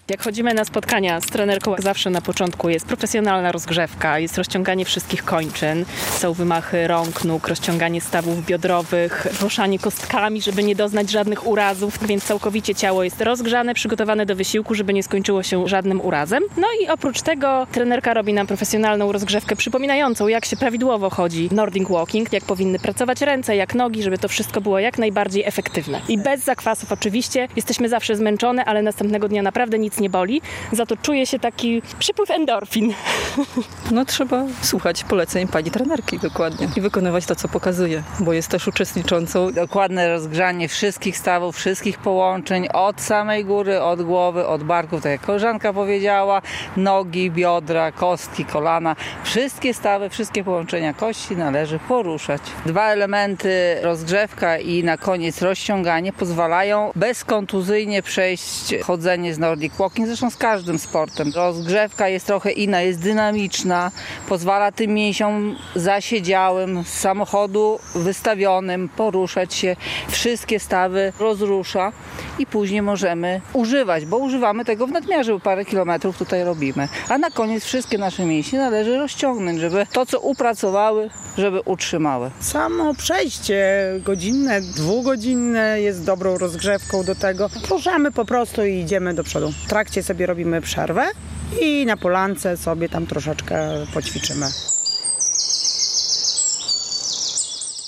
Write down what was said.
Jak chodzimy na spotkania z trenerką, zawsze na początku jest profesjonalna rozgrzewka, jest rozciąganie wszystkich kończyn, są wymachy rąk, nóg, rozciąganie stawów biodrowych, ruszanie kostkami, żeby nie doznać żadnych urazów, więc całkowicie ciało jest rozgrzane, przygotowane do wysiłku, żeby nie skończyło się żadnym urazem. No i oprócz tego trenerka robi nam profesjonalną rozgrzewkę przypominającą, jak się prawidłowo chodzi Nordic Walking, jak powinny pracować ręce, jak nogi, żeby to wszystko było jak najbardziej efektywne. I bez zakwasów oczywiście. Jesteśmy zawsze zmęczone, ale następnego dnia naprawdę nic nie boli. Za to czuje się taki przypływ endorfin. No trzeba słuchać poleceń pani trenerki dokładnie i wykonywać to, co pokazuje, bo jest też uczestniczącą. Dokładne rozgrzanie wszystkich stawów, wszystkich połączeń, od samej góry, od głowy, od barków, tak jak koleżanka powiedziała, nogi, biodra, kostki, kolana. Wszystkie stawy, wszystkie połączenia kości należy poruszać. 2 elementy, rozgrzewka i na koniec rozciąganie, pozwalają bezkontuzyjnie przejść chodzenie z Nordic Walking, zresztą z każdym sportem. Rozgrzewka jest trochę inna, jest dynamiczna, pozwala tym mięsiom zasiedziałym, z samochodu wystawionym poruszać się, wszystkie stawy rozrusza i później możemy używać, bo używamy tego w nadmiarze, bo parę kilometrów tutaj robimy. A na koniec wszystkie nasze mięśnie należy rozciągnąć, żeby to, co upracowały, żeby utrzymały. Samo przejście godzinne, 2-godzinne jest dobrą rozgrzewką do tego. Ruszamy po prostu i idziemy do przodu. W trakcie sobie robimy przerwę i na polance sobie tam troszeczkę poćwiczymy.